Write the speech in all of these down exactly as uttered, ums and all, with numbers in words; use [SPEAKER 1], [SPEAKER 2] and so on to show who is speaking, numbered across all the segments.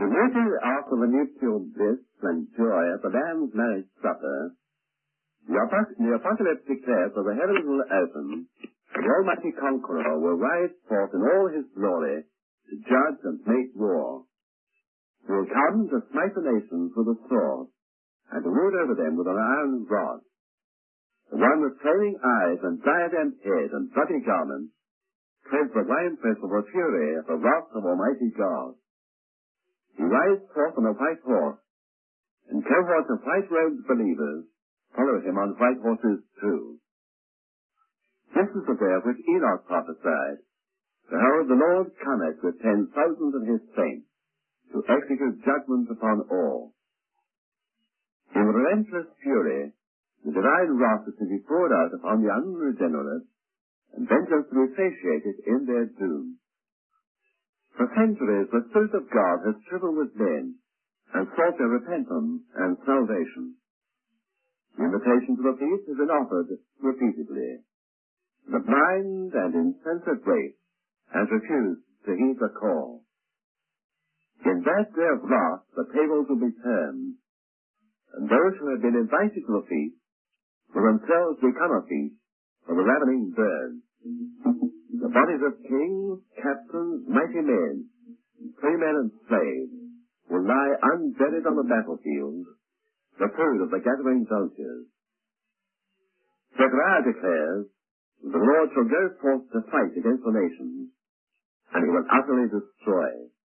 [SPEAKER 1] Immediately after the nuptial bliss and joy at the Lamb's marriage supper, the, Apoc- the Apocalypse declares that the heavens will open, and the Almighty Conqueror will rise forth in all his glory to judge and make war. He will come to smite the nations with a sword, and to rule over them with an iron rod. The one with flaming eyes and diademed head and bloody garments treads the winepress of the fury of the wrath of Almighty God. He rides forth on a white horse, and cohorts of white-robed believers follow him on white horses too. This is the day of which Enoch prophesied. Behold, the Lord cometh with ten thousands of his saints to execute judgment upon all. In relentless fury, the divine wrath is to be poured out upon the unregenerate, and vengeance to be satiated in their doom. For centuries, the Spirit of God has striven with men and sought their repentance and salvation. The invitation to the feast has been offered repeatedly. The blind and insensate race has refused to heed the call. In that day of wrath, the tables will be turned, and those who have been invited to the feast will themselves become a feast for the ravening birds. The bodies of kings, captains, mighty men, free men and slaves, will lie unburied on the battlefield, the food of the gathering vultures. Zechariah declares, the Lord shall go forth to fight against the nations, and he will utterly destroy.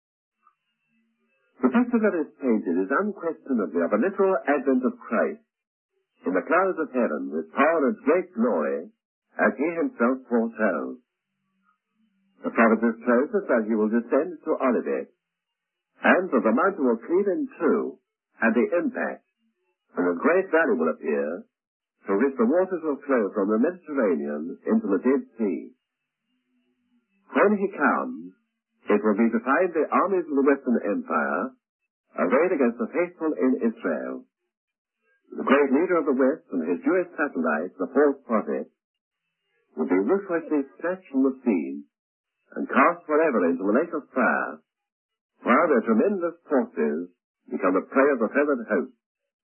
[SPEAKER 1] The picture that is painted is unquestionably of a literal advent of Christ in the clouds of heaven with power and great glory, as he himself foretells. The prophet discloses that he will descend to Olivet, and that the mountain will cleave in two at the impact, and a great valley will appear, through which the waters will flow from the Mediterranean into the Dead Sea. When he comes, it will be to find the armies of the Western Empire arrayed against the faithful in Israel. The great leader of the West and his Jewish satellite, the false prophet, will be ruthlessly snatched from the scene and cast forever into the lake of fire, while their tremendous forces become the prey of the feathered host.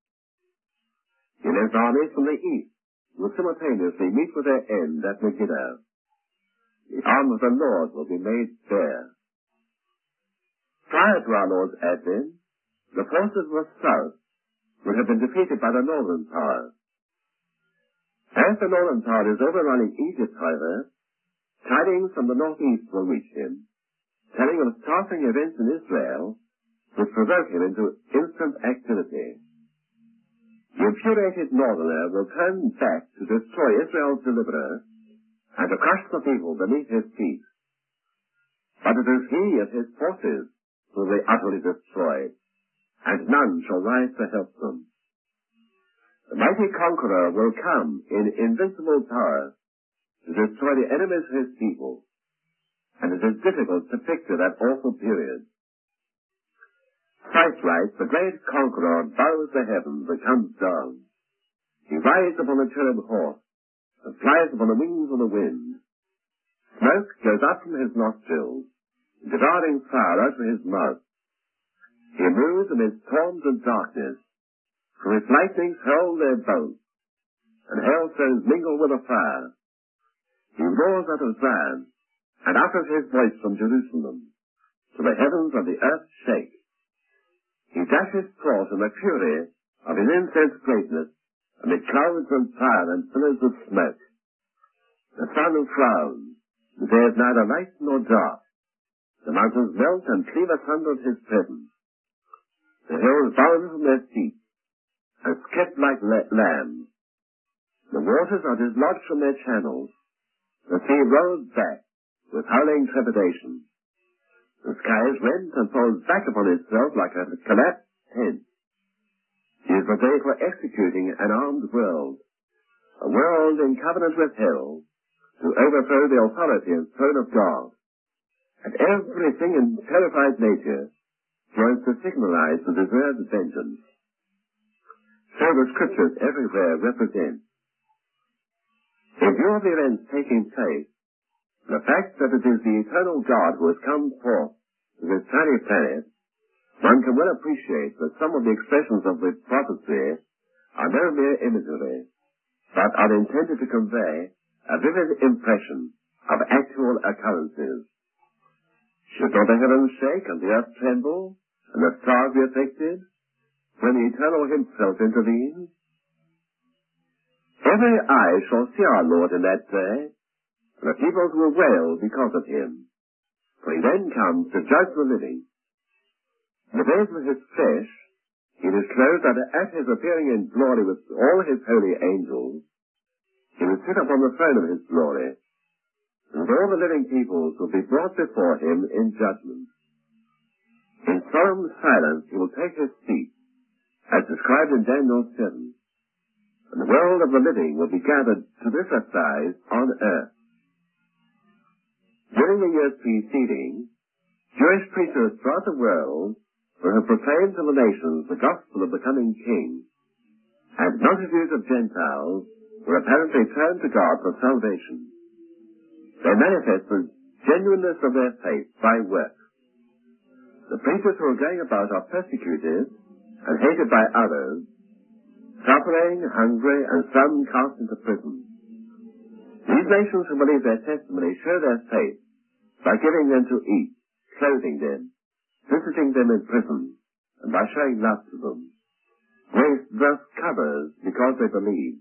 [SPEAKER 1] His armies from the east will simultaneously meet with their end at Megiddo. The arm of the Lord will be made bare. Prior to our Lord's advent, the forces of the south would have been defeated by the northern power. As the northern power is overrunning Egypt, however, tidings from the northeast will reach him, telling of startling events in Israel which provoke him into instant activity. The infuriated northerner will turn back to destroy Israel's deliverer and to crush the people beneath his feet. But it is he and his forces who will be utterly destroyed, and none shall rise to help them. The mighty conqueror will come in invincible power to destroy the enemies of his people, and it is difficult to picture that awful period. Christ writes, the great conqueror bows the heavens and comes down. He rides upon a cherub horse, and flies upon the wings of the wind. Smoke goes up from his nostrils, devouring fire out of his mouth. He moves amidst storms and darkness. From his lightnings hurl their bolts, and hailstones mingle with the fire. He roars out of Zion, and utters his voice from Jerusalem, till the heavens and the earth shake. He dashes forth in the fury of his intense greatness amid clouds and fire and pillars of smoke. The sun frowns, the day is neither light nor dark. The mountains melt and cleave asunder at his presence. The hills bound from their seats and skip like la- lambs. The waters are dislodged from their channels. The sea rolls back with howling trepidation. The sky is rent and falls back upon itself like a collapsed tent. It is the day for executing an armed world, a world in covenant with hell, to overthrow the authority and throne of God. And everything in terrified nature joins to signalize the deserved vengeance. So the scriptures everywhere represent. In view of the events taking place, the fact that it is the eternal God who has come forth to this tiny planet One can well appreciate that some of the expressions of the prophecy are no mere imagery, but are intended to convey a vivid impression of actual occurrences. Should not the heavens shake and the earth tremble and the stars be afflicted when the Eternal himself intervenes? Every eye shall see our Lord in that day, and the peoples will wail because of him, for he then comes to judge the living. In the days of his flesh, he disclosed that at his appearing in glory with all his holy angels, he would sit upon the throne of his glory, and all the living peoples will be brought before him in judgment. In solemn silence he will take his seat, as described in Daniel seven, and the world of the living will be gathered to this assize on earth. During the years preceding, Jewish preachers throughout the world will have proclaimed to the nations the gospel of the coming King, and multitudes of Gentiles were apparently turned to God for salvation. They manifest the genuineness of their faith by works. The preachers who are going about are persecuted and hated by others, suffering, hungry, and some cast into prison. These nations who believe their testimony show their faith by giving them to eat, clothing them, visiting them in prison, and by showing love to them. Grace thus covers because they believed.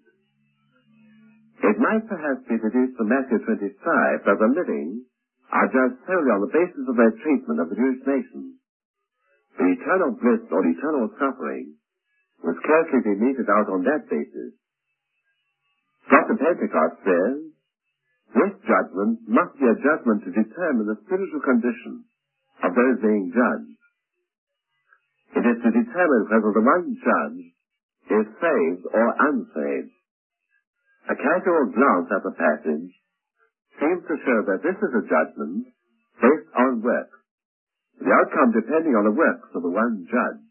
[SPEAKER 1] It might perhaps be deduced from Matthew twenty-five that the living are judged solely on the basis of their treatment of the Jewish nation. The eternal bliss or eternal suffering was carefully be meted out on that basis. Doctor Pentecost says, this judgment must be a judgment to determine the spiritual condition of those being judged. It is to determine whether the one judged is saved or unsaved. A casual glance at the passage seems to show that this is a judgment based on works, the outcome depending on the works of the one judged.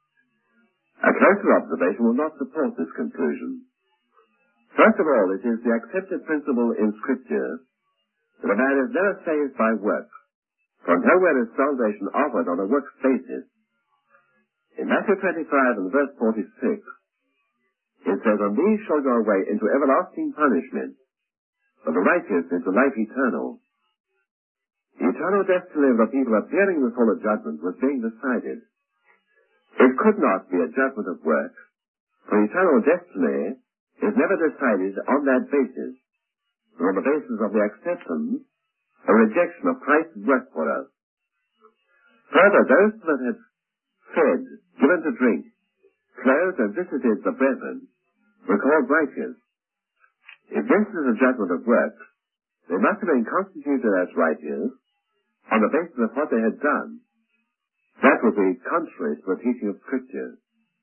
[SPEAKER 1] A closer observation will not support this conclusion. First of all, it is the accepted principle in Scripture that a man is never saved by works, for nowhere is salvation offered on a works basis. In Matthew twenty-five and verse forty-six, it says, and these shall go away into everlasting punishment, but the righteous into life eternal. The eternal destiny of the people appearing before the judgment was being decided. It could not be a judgment of works, for eternal destiny is never decided on that basis, but on the basis of the acceptance or rejection of Christ's work for us. Further, those that had fed, given to drink, clothed and visited the brethren were called righteous. If this is a judgment of works, they must have been constituted as righteous on the basis of what they had done. That would be contrary to the teaching of Scripture.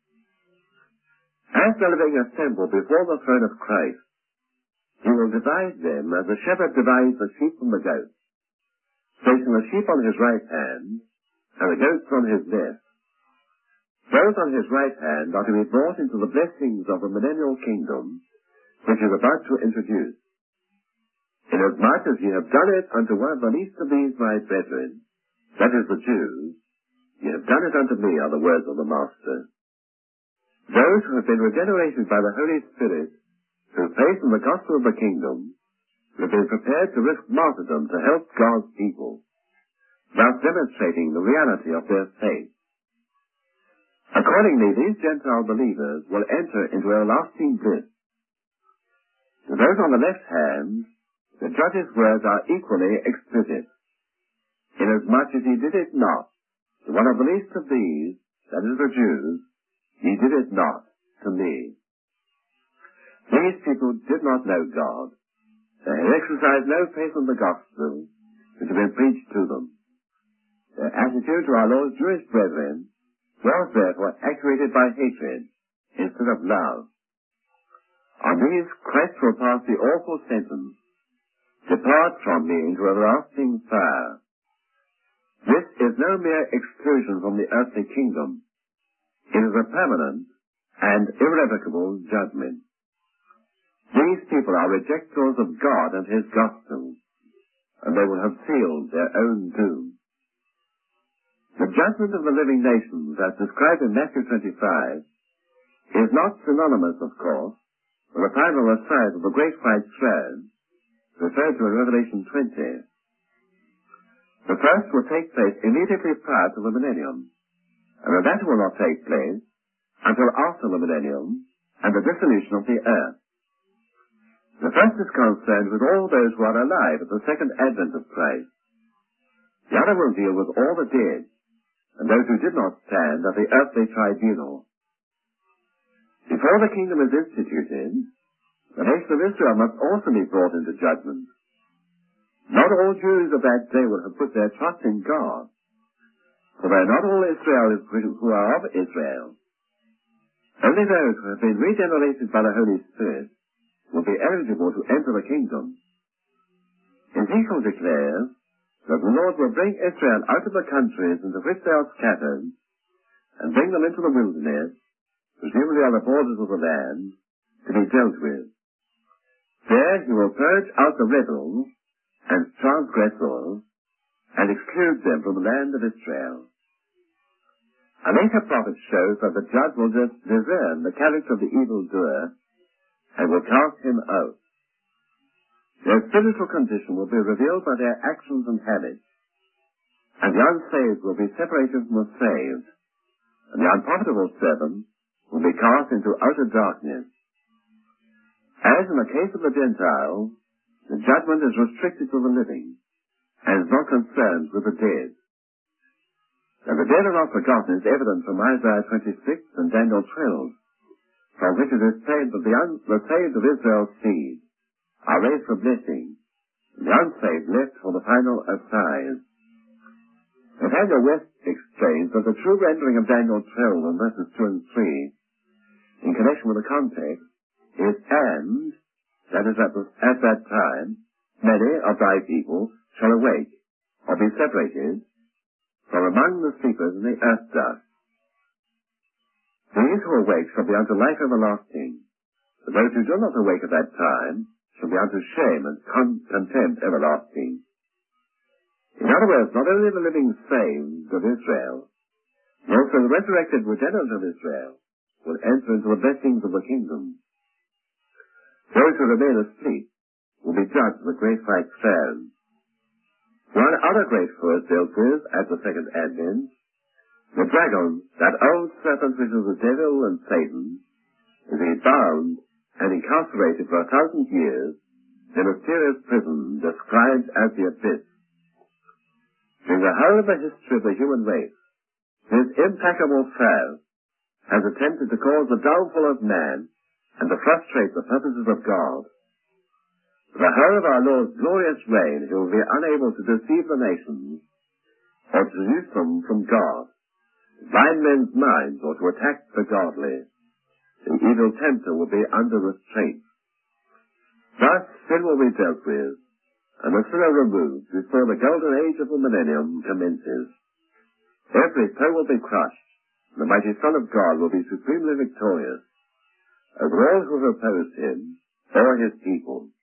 [SPEAKER 1] As the living assemble before the throne of Christ, he will divide them as the shepherd divides the sheep from the goats, placing the sheep on his right hand and the goats on his left. Those on his right hand are to be brought into the blessings of the millennial kingdom, which is about to introduce. Inasmuch as ye have done it unto one of the least of these my brethren, that is the Jews, ye have done it unto me, are the words of the Master. Those who have been regenerated by the Holy Spirit, through faith in the gospel of the kingdom, have been prepared to risk martyrdom to help God's people, thus demonstrating the reality of their faith. Accordingly, these Gentile believers will enter into everlasting bliss. To those on the left hand, the judge's words are equally explicit. Inasmuch as ye did it not to one of the least of these, that is the Jews, ye did it not to me. These people did not know God. They had exercised no faith in the gospel which had been preached to them. Their attitude to our Lord's Jewish brethren was therefore actuated by hatred instead of love. On these, Christ will pass the awful sentence, depart from me into everlasting fire. This is no mere exclusion from the earthly kingdom. It is a permanent and irrevocable judgment. These people are rejectors of God and his gospel, and they will have sealed their own doom. The judgment of the living nations, as described in Matthew twenty-five, is not synonymous, of course, with the final assize of the great white throne, referred to in Revelation twenty. The first will take place immediately prior to the millennium, and the latter will not take place until after the millennium and the dissolution of the earth. The first is concerned with all those who are alive at the second advent of Christ. The other will deal with all the dead, and those who did not stand at the earthly tribunal. Before the kingdom is instituted, the nation of Israel must also be brought into judgment. Not all Jews of that day will have put their trust in God, for they are not all Israelis who are of Israel. Only those who have been regenerated by the Holy Spirit will be eligible to enter the kingdom. Ezekiel declares that the Lord will bring Israel out of the countries into which they are scattered, and bring them into the wilderness, presumably on the borders of the land, to be dealt with. There he will purge out the rebels and transgressors, and exclude them from the land of Israel. A later prophet shows that the judge will just discern the character of the evildoer, and will cast him out. Their spiritual condition will be revealed by their actions and habits, and the unsaved will be separated from the saved, and the unprofitable servant will be cast into outer darkness. As in the case of the Gentiles, the judgment is restricted to the living, and is not concerned with the dead. And the dead are not forgotten is evident from Isaiah twenty-six and Daniel twelve, from which it is said that the, un- the saved of Israel's seed are raised for blessing, and the unsaved left for the final assize. Nathaniel West explains that the true rendering of Daniel twelve and verses two and three, in connection with the context, is and, that is at, the, at that time, many of thy people shall awake, or be separated, from among the sleepers in the earth dust. These who awake shall be unto life everlasting, but those who do not awake at that time shall be unto shame and con- contempt everlasting. In other words, not only the living saved of Israel, but also the resurrected regenerate of Israel will enter into the blessings of the kingdom. Those who remain asleep will be judged with great white throne. One other great force dealt with at the second advent, the dragon, that old serpent which is the devil and Satan, is he bound and incarcerated for a thousand years in a mysterious prison described as the abyss. During the whole of the history of the human race, this implacable foe has attempted to cause the downfall of man and to frustrate the purposes of God. For the whole of our Lord's glorious reign, he will be unable to deceive the nations, or to seduce them from God, to blind men's minds, or to attack the godly. The evil tempter will be under restraint. Thus sin will be dealt with, and the sinner removed before the golden age of the millennium commences. Every foe will be crushed, and the mighty Son of God will be supremely victorious over all who have opposed him or his people.